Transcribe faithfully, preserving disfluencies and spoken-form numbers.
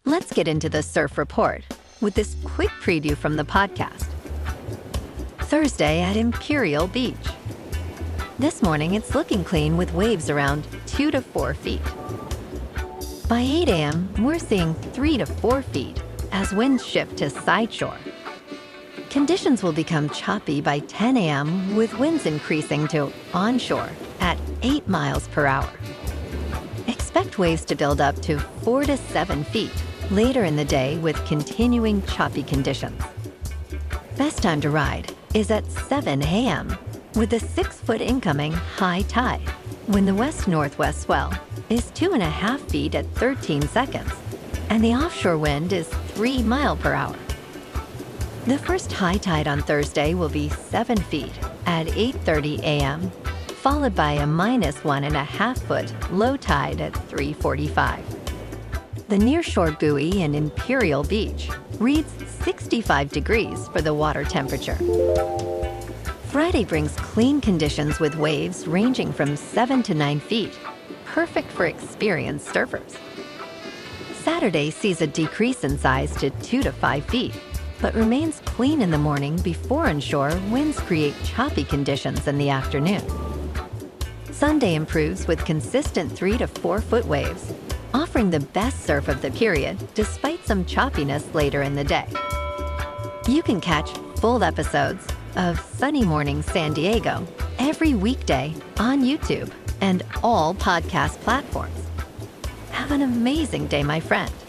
Let's get into the surf report with this quick preview from the podcast. Thursday at Imperial Beach. This morning, it's looking clean with waves around two to four feet. By eight a.m., we're seeing three to four feet as winds shift to sideshore. Conditions will become choppy by ten a.m. with winds increasing to onshore at eight miles per hour. Expect waves to build up to four to seven feet later in the day with continuing choppy conditions. Best time to ride is at seven a.m. with a six-foot incoming high tide, when the west-northwest swell is two and a half feet at thirteen seconds, and the offshore wind is three mile per hour. The first high tide on Thursday will be seven feet at eight thirty a.m., followed by a minus one and a half foot low tide at three forty-five. The nearshore buoy in Imperial Beach reads sixty-five degrees for the water temperature. Friday brings clean conditions with waves ranging from seven to nine feet, perfect for experienced surfers. Saturday sees a decrease in size to two to five feet, but remains clean in the morning before onshore winds create choppy conditions in the afternoon. Sunday improves with consistent three to four foot waves, offering the best surf of the period despite some choppiness later in the day. You can catch full episodes of Sunny Morning San Diego every weekday on YouTube and all podcast platforms. Have an amazing day, my friend.